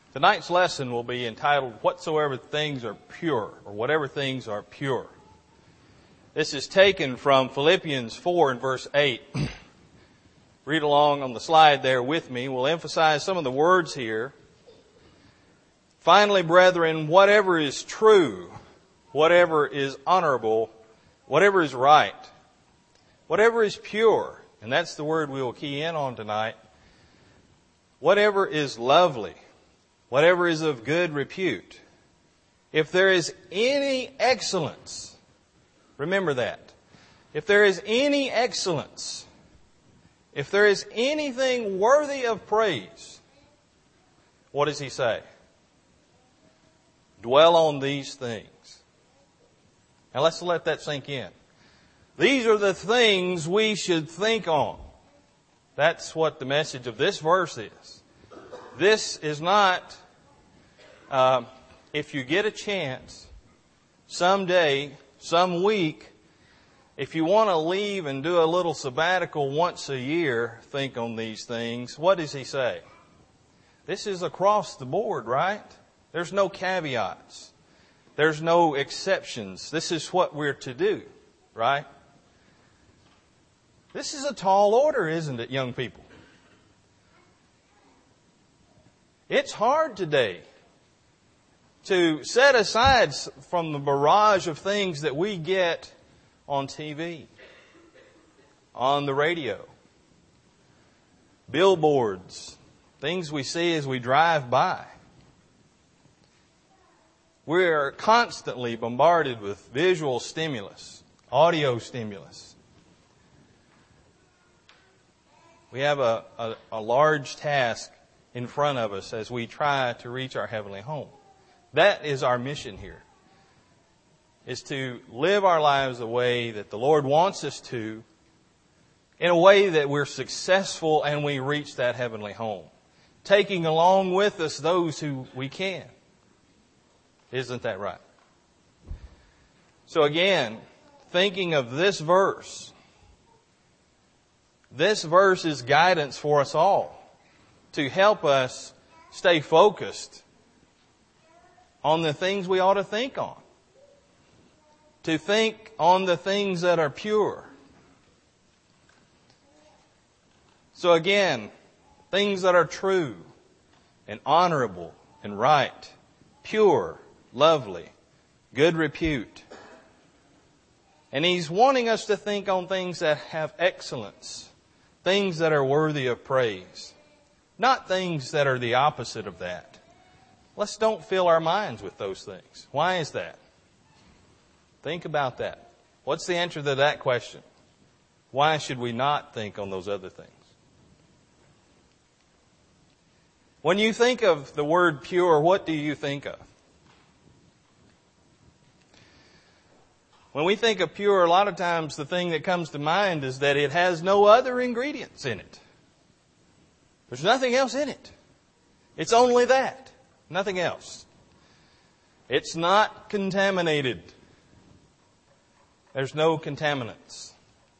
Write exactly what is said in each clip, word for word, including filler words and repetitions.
Tonight's lesson will be entitled, Whatsoever Things Are Pure, or Whatever Things Are Pure. This is taken from Philippians four and verse eight. Read along on the slide there with me. We'll emphasize some of the words here. Finally, brethren, whatever is true, whatever is honorable, whatever is right, whatever is pure, and that's the word we will key in on tonight, whatever is lovely, whatever is of good repute, if there is any excellence, remember that. If there is any excellence, if there is anything worthy of praise, what does he say? Dwell on these things. Now let's let that sink in. These are the things we should think on. That's what the message of this verse is. This is not, uh, if you get a chance, someday, some week, if you want to leave and do a little sabbatical once a year, think on these things. What does he say? This is across the board, right? There's no caveats. There's no exceptions. This is what we're to do, right? This is a tall order, isn't it, young people? It's hard today to set aside from the barrage of things that we get on T V, on the radio, billboards, things we see as we drive by. We're constantly bombarded with visual stimulus, audio stimulus. We have a, a, a large task in front of us as we try to reach our heavenly home. That is our mission here, is to live our lives the way that the Lord wants us to, in a way that we're successful and we reach that heavenly home, taking along with us those who we can. Isn't that right? So again, thinking of this verse, this verse is guidance for us all to help us stay focused on the things we ought to think on. To think on the things that are pure. So again, things that are true and honorable and right, pure, lovely, good repute. And he's wanting us to think on things that have excellence, things that are worthy of praise, not things that are the opposite of that. Let's don't fill our minds with those things. Why is that? Think about that. What's the answer to that question? Why should we not think on those other things? When you think of the word pure, what do you think of? When we think of pure, a lot of times the thing that comes to mind is that it has no other ingredients in it. There's nothing else in it. It's only that. Nothing else. It's not contaminated. There's no contaminants.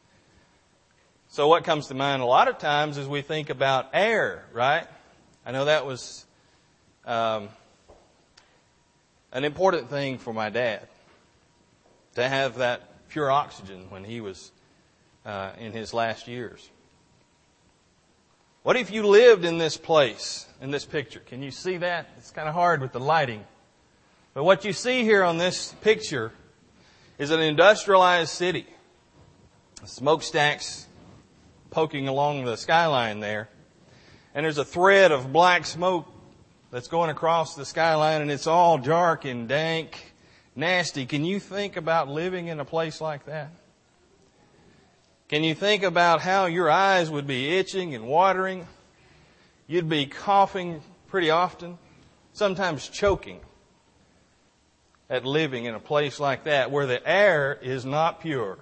So what comes to mind a lot of times is we think about air, right? I know that was um, an important thing for my dad, to have that pure oxygen when he was uh, in his last years. What if you lived in this place, in this picture? Can you see that? It's kind of hard with the lighting. But what you see here on this picture is an industrialized city. Smokestacks poking along the skyline there. And there's a thread of black smoke that's going across the skyline, and it's all dark and dank, nasty. Can you think about living in a place like that? Can you think about how your eyes would be itching and watering? You'd be coughing pretty often, sometimes choking at living in a place like that where the air is not pure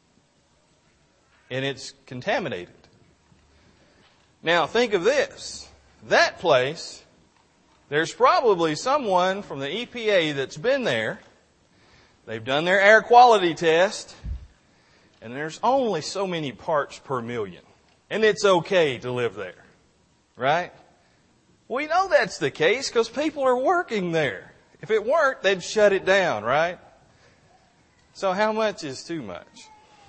and it's contaminated. Now think of this. That place, there's probably someone from the E P A that's been there. They've done their air quality test. And there's only so many parts per million. And it's okay to live there. Right? We know that's the case because people are working there. If it weren't, they'd shut it down, right? So how much is too much?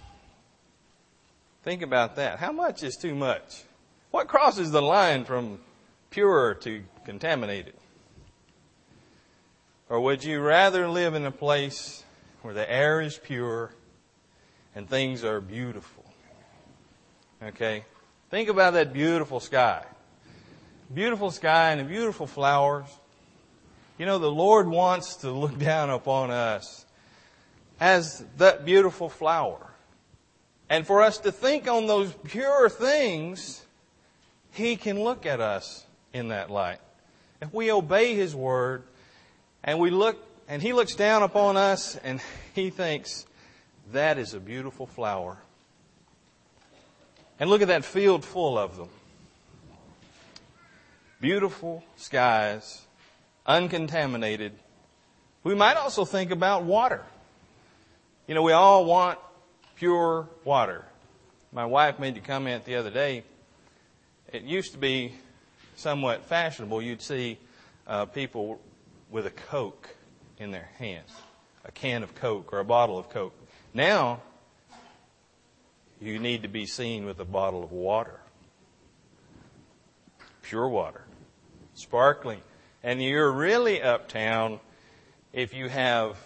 Think about that. How much is too much? What crosses the line from pure to contaminated? Or would you rather live in a place where the air is pure and things are beautiful? Okay? Think about that beautiful sky. Beautiful sky and the beautiful flowers. You know, the Lord wants to look down upon us as that beautiful flower. And for us to think on those pure things, He can look at us in that light. If we obey His word and we look, and He looks down upon us and He thinks, that is a beautiful flower. And look at that field full of them. Beautiful skies, uncontaminated. We might also think about water. You know, we all want pure water. My wife made the comment the other day. It used to be somewhat fashionable. You'd see uh, people with a Coke in their hands, a can of Coke or a bottle of Coke. Now, you need to be seen with a bottle of water. Pure water. Sparkling. And you're really uptown if you have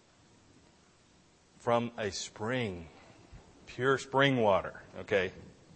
from a spring. Pure spring water. Okay?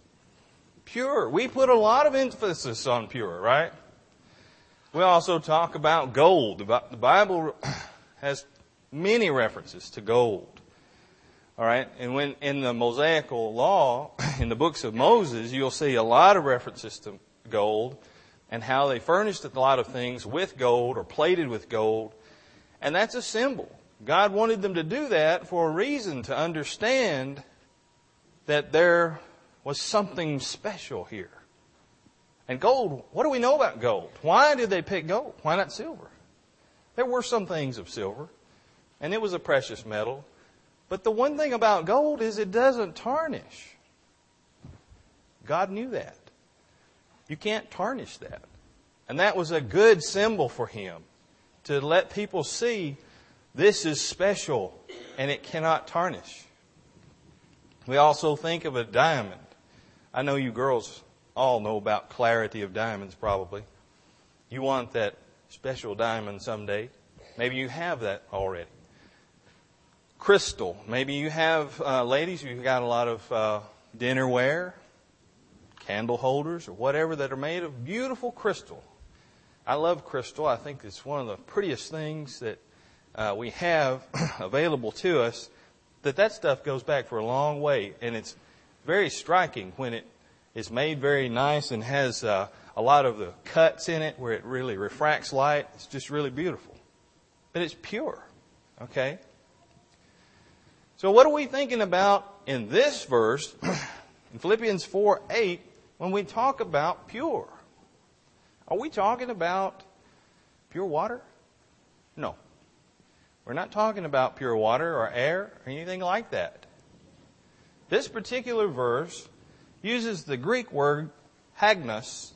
Pure. We put a lot of emphasis on pure, right? We also talk about gold. The Bible has many references to gold. All right? And when in the Mosaical law, in the books of Moses, you'll see a lot of references to gold and how they furnished a lot of things with gold or plated with gold. And that's a symbol. God wanted them to do that for a reason, to understand that there was something special here. And gold, what do we know about gold? Why did they pick gold? Why not silver? There were some things of silver, and it was a precious metal. But the one thing about gold is it doesn't tarnish. God knew that. You can't tarnish that. And that was a good symbol for Him, to let people see this is special and it cannot tarnish. We also think of a diamond. I know you girls all know about clarity of diamonds probably. You want that special diamond someday. Maybe you have that already. Crystal. Maybe you have, uh, ladies, you've got a lot of uh, dinnerware, candle holders, or whatever that are made of beautiful crystal. I love crystal. I think it's one of the prettiest things that uh, we have available to us. That that stuff goes back for a long way, and it's very striking when it is made very nice and has uh, a lot of the cuts in it where it really refracts light. It's just really beautiful. But it's pure. Okay? So what are we thinking about in this verse, in Philippians four eight, when we talk about pure? Are we talking about pure water? No. We're not talking about pure water or air or anything like that. This particular verse uses the Greek word hagnos,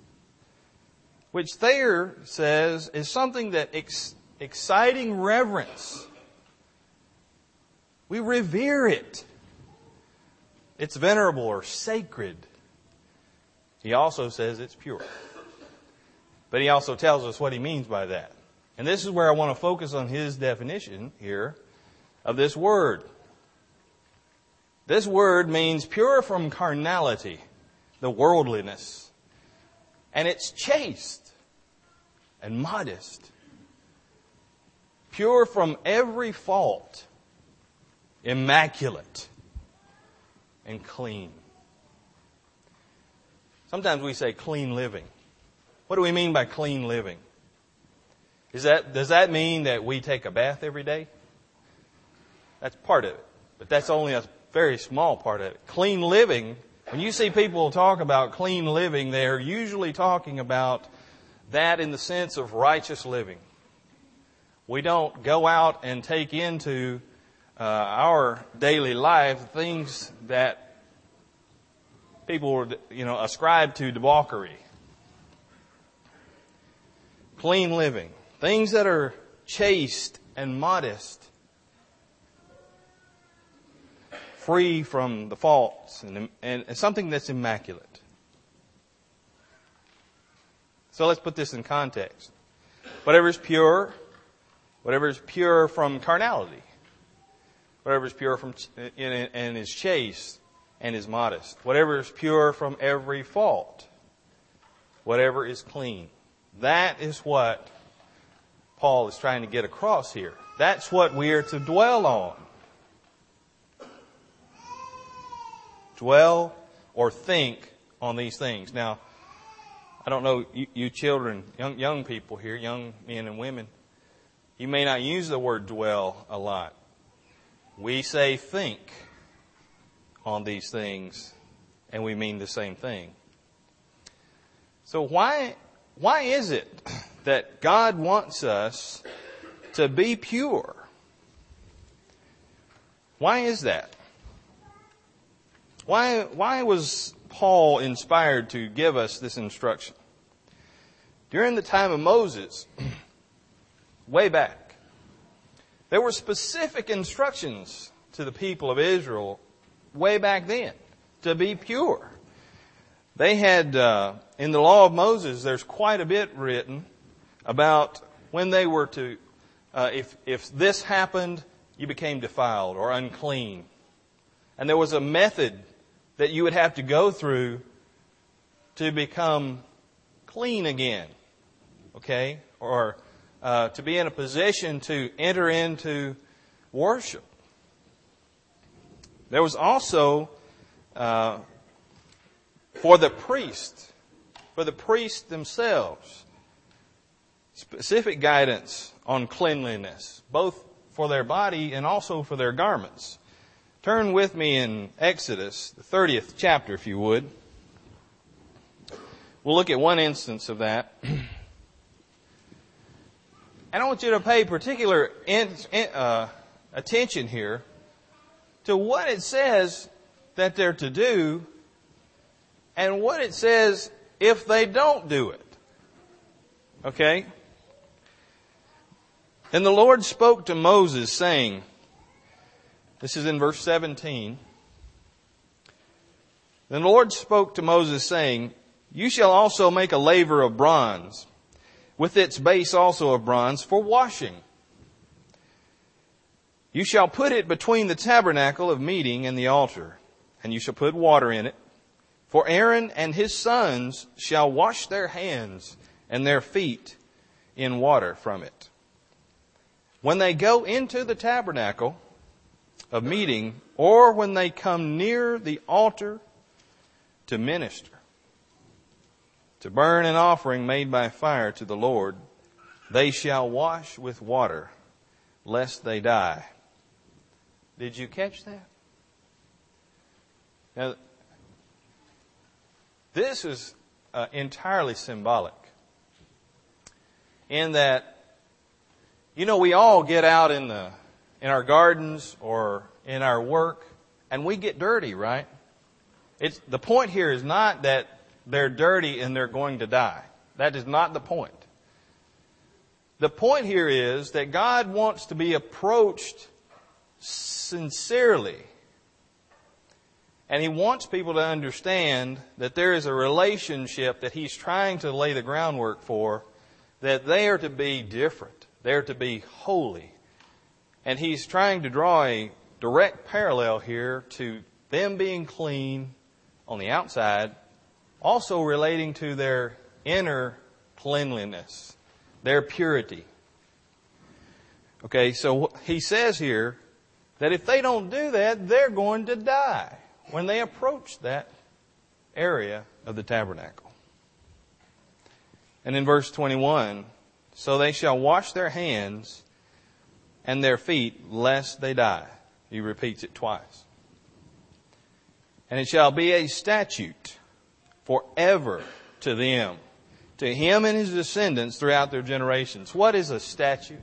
which Thayer says is something that ex- exciting reverence. We revere it. It's venerable or sacred. He also says it's pure. But he also tells us what he means by that. And this is where I want to focus on his definition here of this word. This word means pure from carnality, the worldliness. And it's chaste and modest. Pure from every fault. Immaculate and clean. Sometimes we say clean living. What do we mean by clean living? Is that, does that mean that we take a bath every day? That's part of it. But that's only a very small part of it. Clean living, when you see people talk about clean living, they're usually talking about that in the sense of righteous living. We don't go out and take into uh, our daily life things that people, you know, ascribe to debauchery. clean living, things that are chaste and modest, free from the faults, and, and, and something that's immaculate. So let's put this in context. Whatever is pure, whatever is pure from carnality, whatever is pure from and is chaste and is modest, whatever is pure from every fault, whatever is clean. That is what Paul is trying to get across here. That's what we are to dwell on. Dwell or think on these things. Now, I don't know, you, you children, young young people here, young men and women, you may not use the word dwell a lot. We say think on these things, and we mean the same thing. So why, why is it that God wants us to be pure? Why is that? Why, why was Paul inspired to give us this instruction? During the time of Moses, way back, there were specific instructions to the people of Israel way back then to be pure. They had, uh, in the law of Moses, there's quite a bit written about when they were to, uh, if, if this happened, you became defiled or unclean. And there was a method that you would have to go through to become clean again. Okay? Or uh, to be in a position to enter into worship. There was also, uh, for the priest, for the priests themselves, specific guidance on cleanliness, both for their body and also for their garments. Turn with me in Exodus, the thirtieth chapter, if you would. We'll look at one instance of that. And I want you to pay particular in, in, uh, attention here to what it says that they're to do and what it says if they don't do it. Okay? And the Lord spoke to Moses, saying, this is in verse seventeen. Then the Lord spoke to Moses, saying, you shall also make a laver of bronze, with its base also of bronze, for washing. You shall put it between the tabernacle of meeting and the altar, and you shall put water in it. For Aaron and his sons shall wash their hands and their feet in water from it. When they go into the tabernacle of meeting, or when they come near the altar to minister, to burn an offering made by fire to the Lord, they shall wash with water, lest they die. Did you catch that? Now, this is uh, entirely symbolic in that, you know, we all get out in the in our gardens or in our work and we get dirty, right? It's the point here is not that they're dirty and they're going to die. That is not the point. The point here is that God wants to be approached sincerely. And He wants people to understand that there is a relationship that He's trying to lay the groundwork for, that they are to be different. They're to be holy. And He's trying to draw a direct parallel here to them being clean on the outside, also relating to their inner cleanliness, their purity. Okay, so He says here that if they don't do that, they're going to die when they approach that area of the tabernacle. And in verse twenty-one, so they shall wash their hands and their feet, lest they die. He repeats it twice. And it shall be a statute forever to them, to him and his descendants throughout their generations. What is a statute?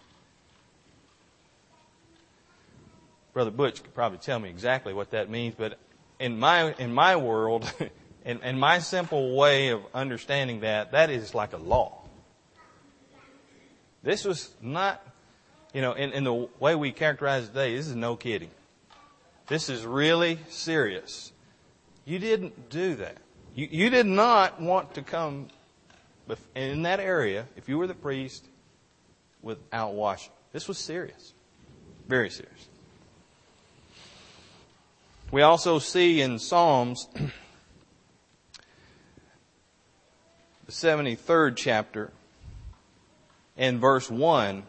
Brother Butch could probably tell me exactly what that means, but in my in my world, in, in my simple way of understanding that, that is like a law. This was not, you know, in, in the way we characterize it today, this is no kidding. This is really serious. You didn't do that. You, you did not want to come in that area, if you were the priest, without washing. This was serious. Very serious. We also see in Psalms, the seventy-third chapter, in verse one,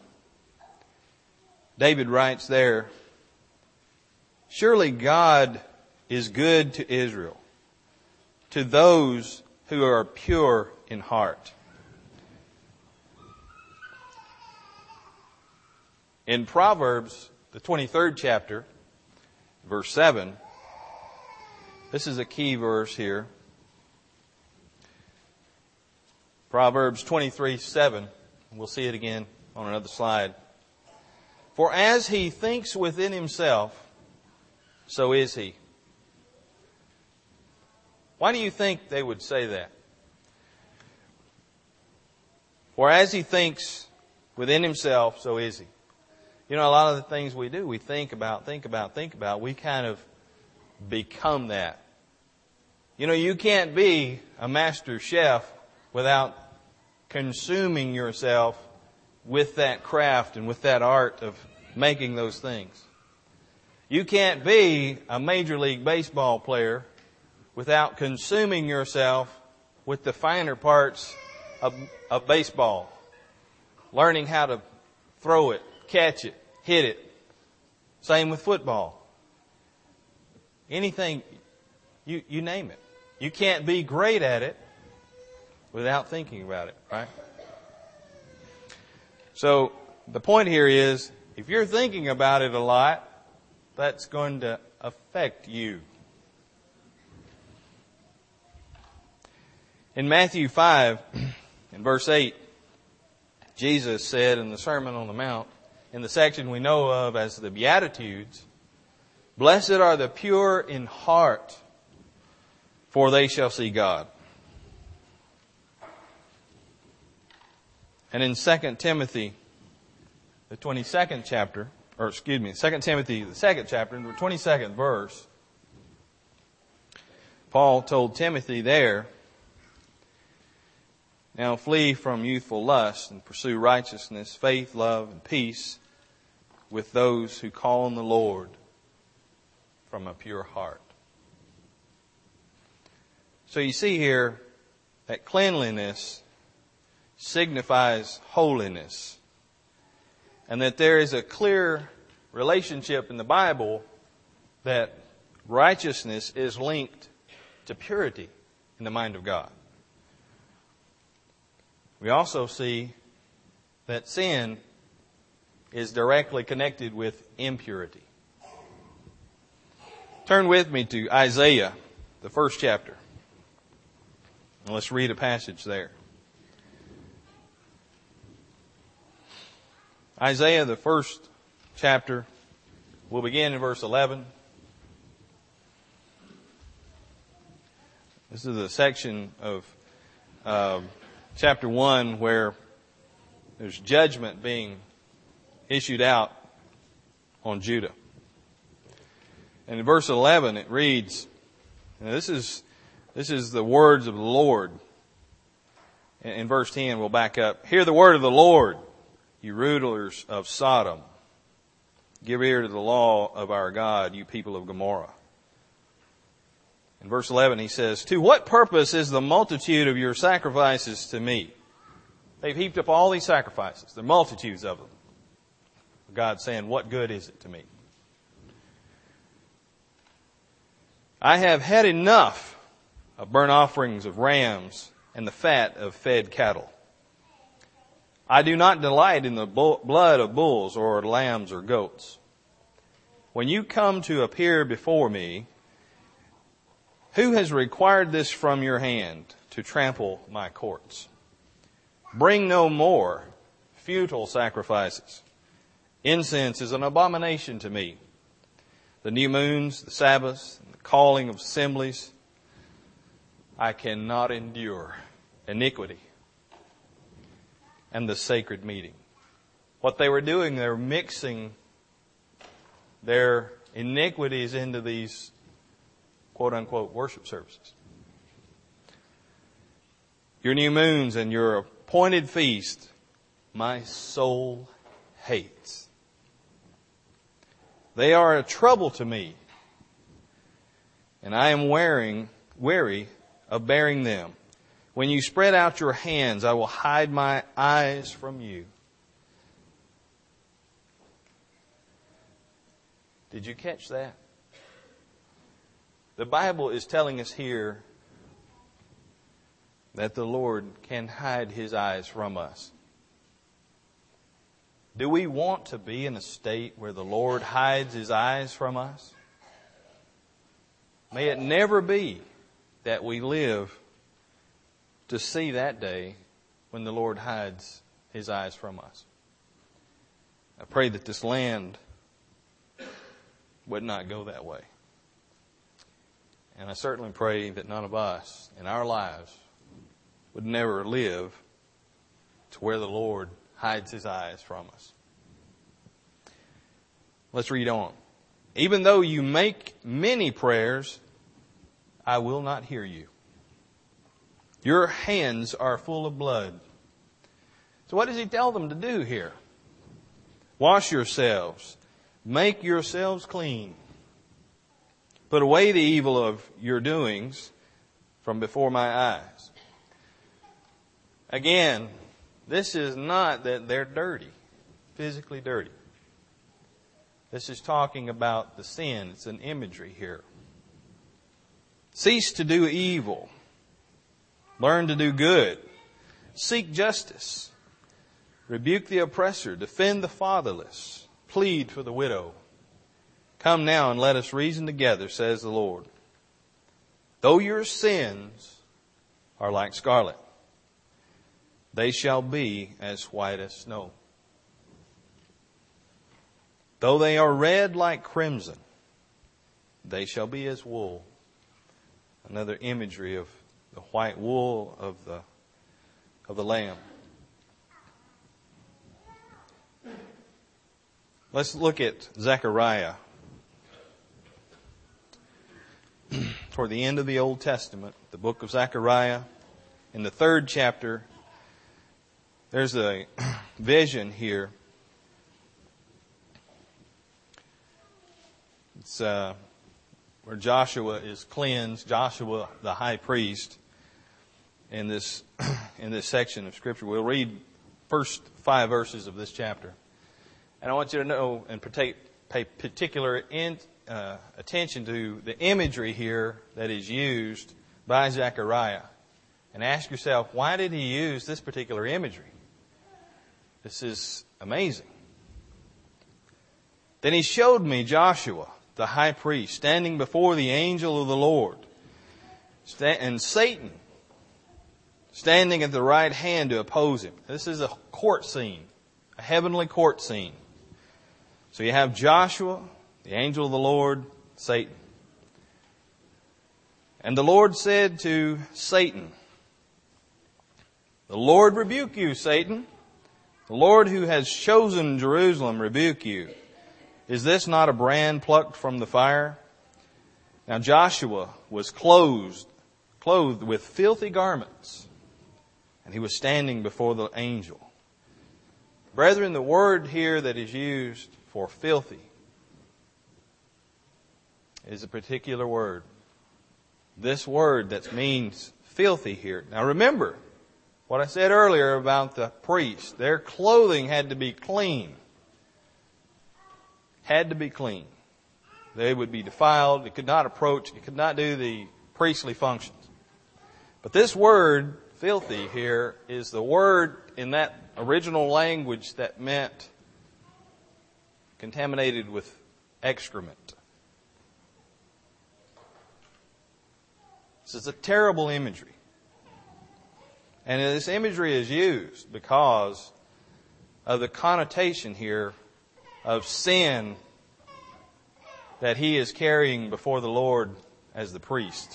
David writes there, "Surely God is good to Israel, to those who are pure in heart." In Proverbs, the twenty-third chapter, verse seven, this is a key verse here. Proverbs twenty-three seven. We'll see it again on another slide. "For as he thinks within himself, so is he." Why do you think they would say that? For as he thinks within himself, so is he. You know, a lot of the things we do, we think about, think about, think about. We kind of become that. You know, you can't be a master chef without consuming yourself with that craft and with that art of making those things. You can't be a Major League Baseball player without consuming yourself with the finer parts of, of baseball. Learning how to throw it, catch it, hit it. Same with football. Anything, you, you name it. You can't be great at it without thinking about it, right? So the point here is, if you're thinking about it a lot, that's going to affect you. In Matthew five, in verse eight, Jesus said in the Sermon on the Mount, in the section we know of as the Beatitudes, "Blessed are the pure in heart, for they shall see God." And in Second Timothy, the twenty-second chapter, or excuse me, Second Timothy, the second chapter, in the twenty-second verse, Paul told Timothy there, "Now flee from youthful lust and pursue righteousness, faith, love, and peace with those who call on the Lord from a pure heart." So you see here that cleanliness signifies holiness, and that there is a clear relationship in the Bible that righteousness is linked to purity in the mind of God. We also see that sin is directly connected with impurity. Turn with me to Isaiah, the first chapter. And let's read a passage there. Isaiah, the first chapter, we'll begin in verse eleven. This is a section of uh, chapter one where there's judgment being issued out on Judah. And in verse eleven it reads, and this is this is the words of the Lord. In, in verse ten we'll back up. "Hear the word of the Lord, you rulers of Sodom. Give ear to the law of our God, you people of Gomorrah." In verse eleven he says, "To what purpose is the multitude of your sacrifices to me?" They've heaped up all these sacrifices. There are multitudes of them. God's saying, what good is it to me? "I have had enough of burnt offerings of rams and the fat of fed cattle. I do not delight in the blood of bulls or lambs or goats. When you come to appear before me, who has required this from your hand to trample my courts? Bring no more futile sacrifices. Incense is an abomination to me. The new moons, the Sabbaths, and the calling of assemblies. I cannot endure iniquity and the sacred meeting." What they were doing, they were mixing their iniquities into these quote-unquote worship services. Your new moons and your appointed feast, my soul hates. They are a trouble to me, and I am wearing, weary of bearing them. When you spread out your hands, I will hide my eyes from you. Did you catch that? The Bible is telling us here that the Lord can hide His eyes from us. Do we want to be in a state where the Lord hides His eyes from us? May it never be that we live to see that day when the Lord hides His eyes from us. I pray that this land would not go that way. And I certainly pray that none of us in our lives would never live to where the Lord hides His eyes from us. Let's read on. Even though you make many prayers, I will not hear you. Your hands are full of blood. So what does He tell them to do here? Wash yourselves. Make yourselves clean. Put away the evil of your doings from before my eyes. Again, this is not that they're dirty, physically dirty. This is talking about the sin. It's an imagery here. Cease to do evil. Learn to do good. Seek justice. Rebuke the oppressor. Defend the fatherless. Plead for the widow. Come now and let us reason together, says the Lord. Though your sins are like scarlet, they shall be as white as snow. Though they are red like crimson, they shall be as wool. Another imagery of the white wool of the of the lamb. Let's look at Zechariah. Toward the end of the Old Testament, the book of Zechariah, in the third chapter, there's a vision here. It's uh, where Joshua is cleansed, Joshua the high priest, in this in this section of Scripture. We'll read first five verses of this chapter. And I want you to know and pay particular in, uh, attention to the imagery here that is used by Zechariah. And ask yourself, why did he use this particular imagery? This is amazing. Then he showed me Joshua, the high priest, standing before the angel of the Lord, and Satan standing at the right hand to oppose him. This is a court scene, a heavenly court scene. So you have Joshua, the angel of the Lord, Satan. And the Lord said to Satan, the Lord rebuke you, Satan. The Lord who has chosen Jerusalem rebuke you. Is this not a brand plucked from the fire? Now Joshua was clothed, clothed with filthy garments, and he was standing before the angel. Brethren, the word here that is used for filthy is a particular word. This word that means filthy here. Now remember what I said earlier about the priests. Their clothing had to be clean. Had to be clean. They would be defiled. They could not approach. They could not do the priestly functions. But this word, filthy, here is the word in that original language that meant contaminated with excrement. This is a terrible imagery. And this imagery is used because of the connotation here of sin that he is carrying before the Lord as the priest.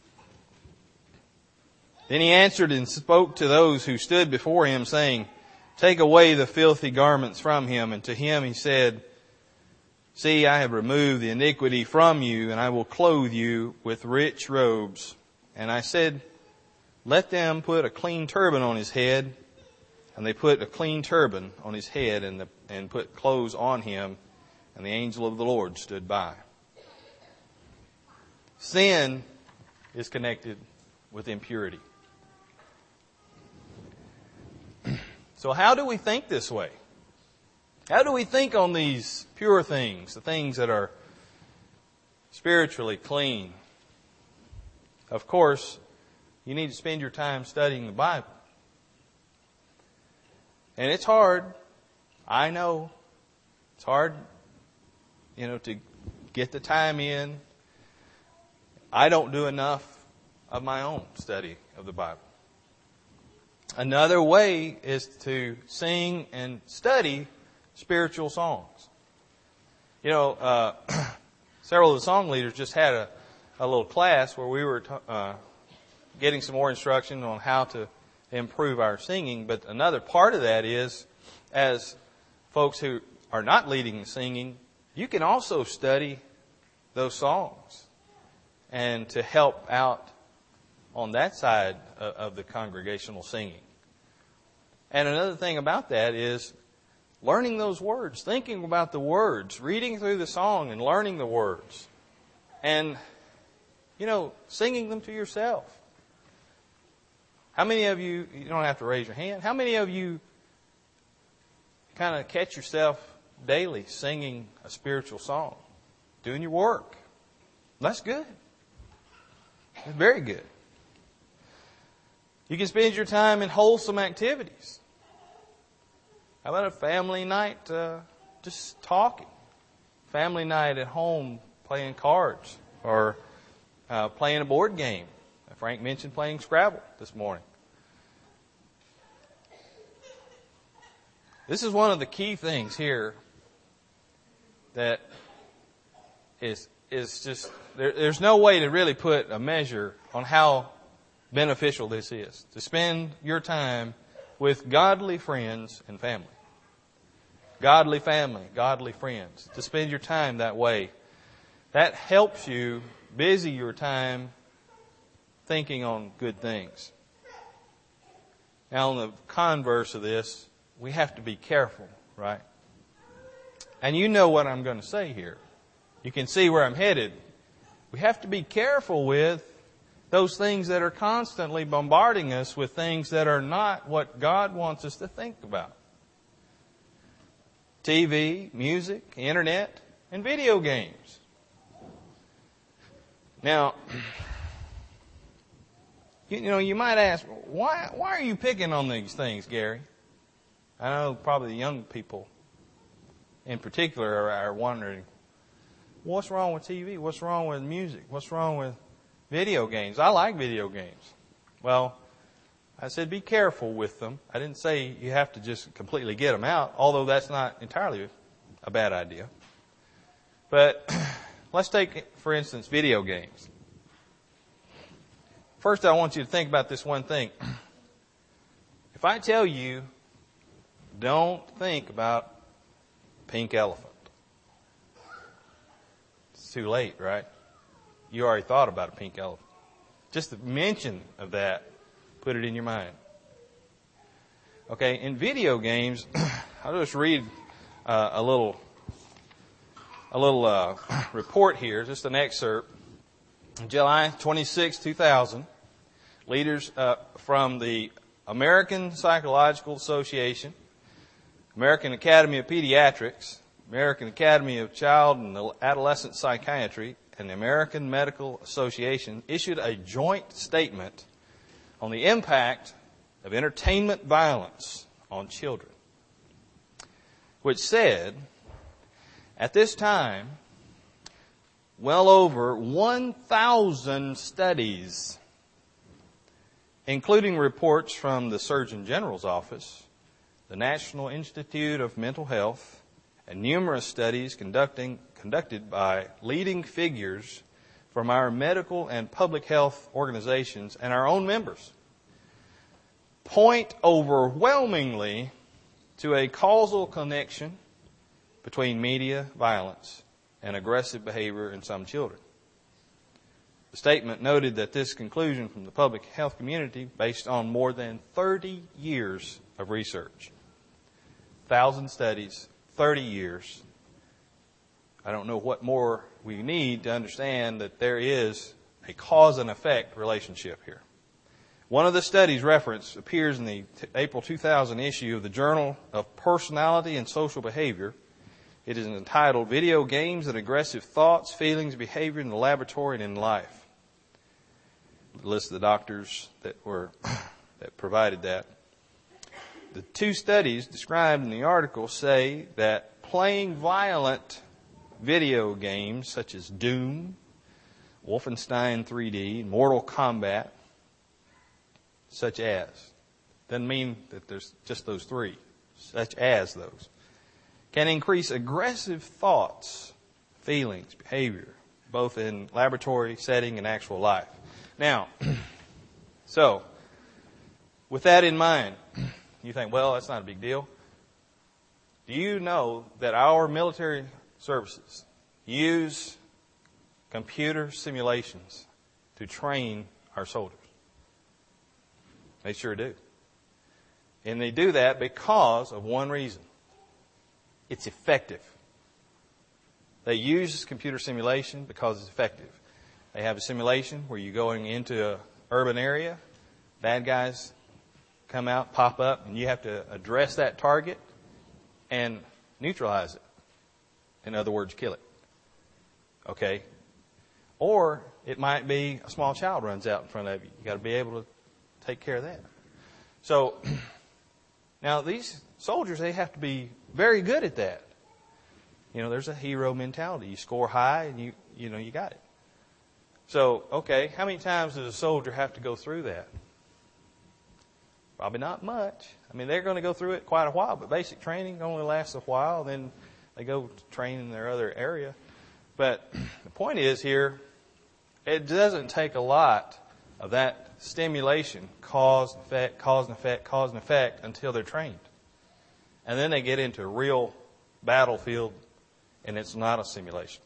Then he answered and spoke to those who stood before him, saying, take away the filthy garments from him. And to him he said, see, I have removed the iniquity from you, and I will clothe you with rich robes. And I said, let them put a clean turban on his head. And they put a clean turban on his head and, the, and put clothes on him. And the angel of the Lord stood by. Sin is connected with impurity. So how do we think this way? How do we think on these pure things, the things that are spiritually clean? Of course, you need to spend your time studying the Bible. And it's hard. I know. It's hard, you know, to get the time in. I don't do enough of my own study of the Bible. Another way is to sing and study spiritual songs. You know, uh, several of the song leaders just had a, a little class where we were t- uh, getting some more instruction on how to improve our singing. But another part of that is, as folks who are not leading the singing, you can also study those songs and to help out on that side of, of the congregational singing. And another thing about that is learning those words, thinking about the words, reading through the song and learning the words. And, you know, singing them to yourself. How many of you, you don't have to raise your hand, how many of you kind of catch yourself daily singing a spiritual song, doing your work? That's good. It's very good. You can spend your time in wholesome activities. How about a family night uh, just talking? Family night at home playing cards or uh, playing a board game. Frank mentioned playing Scrabble this morning. This is one of the key things here that is is just, there, there's no way to really put a measure on how beneficial this is. To spend your time with godly friends and family. Godly family, godly friends. To spend your time that way. That helps you busy your time thinking on good things. Now, on the converse of this, we have to be careful, right? And you know what I'm going to say here. You can see where I'm headed. We have to be careful with those things that are constantly bombarding us with things that are not what God wants us to think about. T V, music, internet, and video games. Now, you know, you might ask, why, why are you picking on these things, Gary? I know probably the young people in particular are, are wondering, what's wrong with T V? What's wrong with music? What's wrong with video games? I like video games. Well, I said be careful with them. I didn't say you have to just completely get them out, although that's not entirely a bad idea. But let's take, for instance, video games. First, I want you to think about this one thing. If I tell you, don't think about pink elephant. It's too late, right? You already thought about a pink elephant. Just the mention of that, put it in your mind. Okay, in video games, I'll just read uh, a little, a little uh, report here, just an excerpt. July twenty-sixth, two thousand, leaders uh, from the American Psychological Association, American Academy of Pediatrics, American Academy of Child and Adolescent Psychiatry, and the American Medical Association issued a joint statement on the impact of entertainment violence on children, which said, at this time, well over one thousand studies, including reports from the Surgeon General's office, the National Institute of Mental Health, and numerous studies conducting, conducted by leading figures from our medical and public health organizations and our own members, point overwhelmingly to a causal connection between media violence and aggressive behavior in some children. The statement noted that this conclusion from the public health community based on more than thirty years of research. Thousand studies, thirty years. I don't know what more we need to understand that there is a cause and effect relationship here. One of the studies referenced appears in the April two thousand issue of the Journal of Personality and Social Behavior. It is entitled Video Games and Aggressive Thoughts, Feelings, Behavior in the Laboratory and in Life. The list of the doctors that were that provided that. The two studies described in the article say that playing violent video games such as Doom, Wolfenstein three D, Mortal Kombat, such as, doesn't mean that there's just those three, such as those, can increase aggressive thoughts, feelings, behavior, both in laboratory setting and actual life. Now, so, with that in mind, you think, well, that's not a big deal. Do you know that our military services use computer simulations to train our soldiers? They sure do. And they do that because of one reason. It's effective. They use computer simulation because it's effective. They have a simulation where you're going into an urban area, bad guys come out, pop up, and you have to address that target and neutralize it. In other words, kill it. Okay? Or it might be a small child runs out in front of you. You've got to be able to take care of that. So, now these soldiers, they have to be very good at that. You know, there's a hero mentality. You score high and you, you know, you got it. So, okay, how many times does a soldier have to go through that? Probably not much. I mean, they're going to go through it quite a while, but basic training only lasts a while. Then they go to train in their other area. But the point is here, it doesn't take a lot of that stimulation, cause and effect, cause and effect, cause and effect, until they're trained. And then they get into a real battlefield, and it's not a simulation.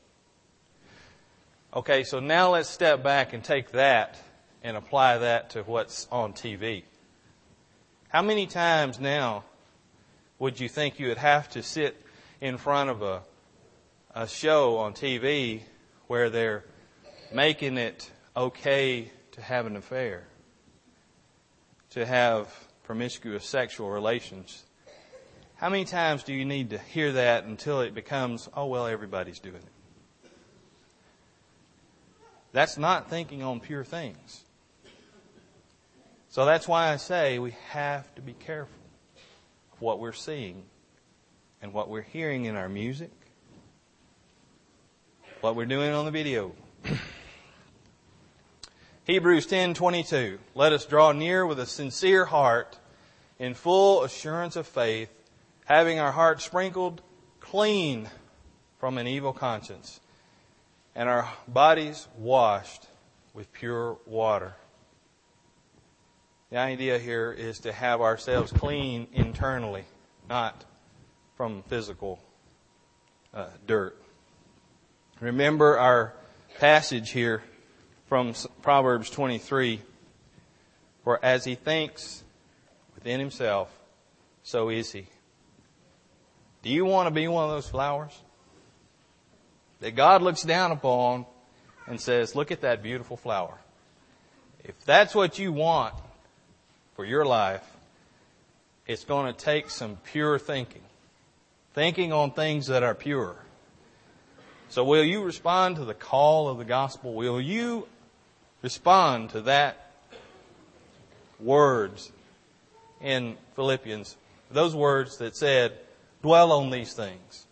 Okay, so now let's step back and take that and apply that to what's on T V. How many times now would you think you would have to sit in front of a, a show on T V where they're making it okay to have an affair, to have promiscuous sexual relations? How many times do you need to hear that until it becomes, oh, well, everybody's doing it? That's not thinking on pure things. So that's why I say we have to be careful of what we're seeing and what we're hearing in our music, what we're doing on the video. Hebrews ten twenty-two. Let us draw near with a sincere heart in full assurance of faith, having our hearts sprinkled clean from an evil conscience and our bodies washed with pure water. The idea here is to have ourselves clean internally, not from physical uh, dirt. Remember our passage here from Proverbs twenty-three, for as he thinks within himself, so is he. Do you want to be one of those flowers that God looks down upon and says, look at that beautiful flower? If that's what you want for your life, it's going to take some pure thinking. Thinking on things that are pure. So will you respond to the call of the gospel? Will you respond to that words in Philippians? Those words that said, dwell on these things.